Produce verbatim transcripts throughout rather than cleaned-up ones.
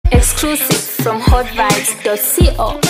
Exclusive from hot vibes dot co.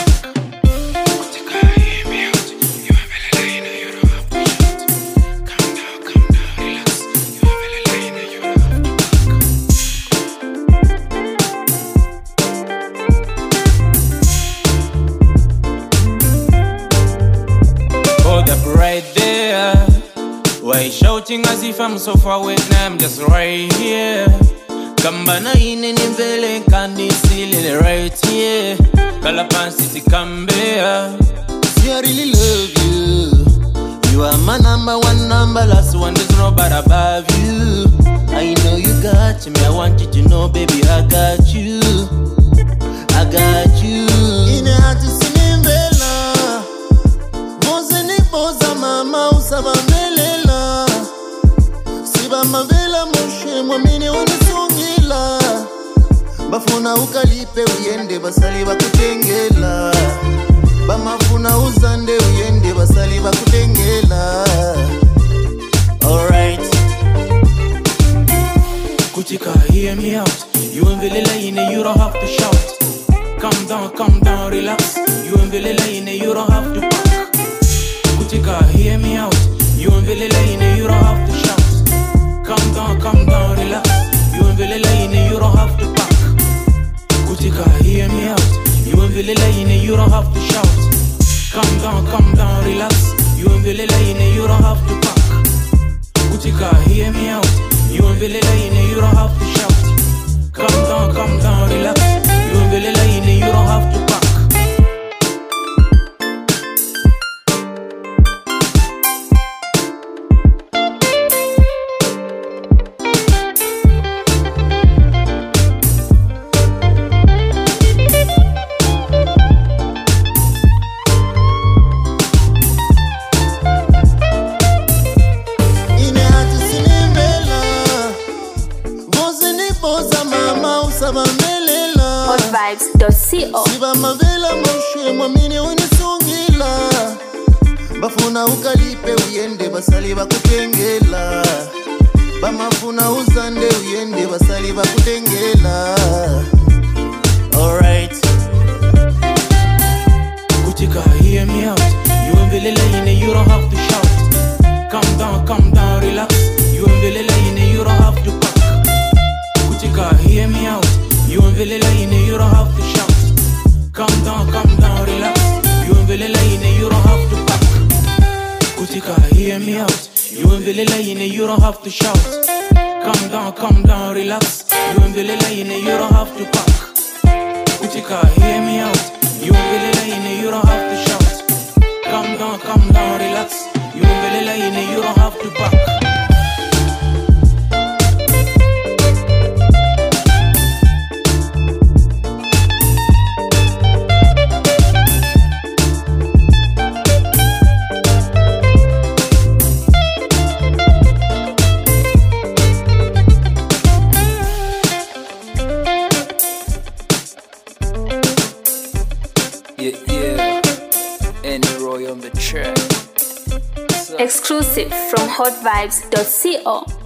Hold up right there. Why you shouting as if I'm so far away? Now I'm just right here. Kambana ine ni mbele nkani sili right here. Kalapan City Kambea. See, I really love you. You are my number one, number last one. There's nobody above you. I know you got me. I want you to know, baby, I got you. I got you. Ine hatu sinimbela. Mose ni poza mama usaba melela. Siba mavela moshe mwamini unisungila. Bafuna ukalipe uyende basali bakutengela. Bamafuna uzande uyende basali bakutengela. Alright. Kutika, hear me out. You in the lane, you don't have to shout. Calm down, calm down, relax. You in the lane, you don't have to pack. Kutika, hear me out. You in the lane, you don't have to shout. Calm down, calm down, relax. You in the lane, you don't have to pack. Kutika, hear me out. You in the lane, you don't have to shout. Calm down, calm down, relax. You in the lane, you don't have to pack. Kutika, hear me out. You in the lane, you don't have to shout. Calm down, calm down, relax. You in the lane, you don't have to pack. hot vibes dot co. Siba mavela moshe mwamini unisungila. Bafuna ukalipe uyende basali bakutengela. Bamafuna uzande uyende basali bakutengela. Alright. Kutika, hear me out. You in the lane, you don't have to shout. Calm down, calm down, relax. You in the lane, you don't have to pack. Kutika, hear me out. You in the lane, you don't have to shout. Calm down, calm down, relax. You in the lane, you don't have to pack. Kutika, hear me out. You in the lane, you don't have to shout. Calm down, calm down, relax. You in the lane, you don't have to pack. Kutika, hear me out. You in the lane, you don't have to shout. Calm down, calm down, relax. You in the lane, you don't have to pack. Yeah, yeah, and Roy on the track. Exclusive from hot vibes dot co.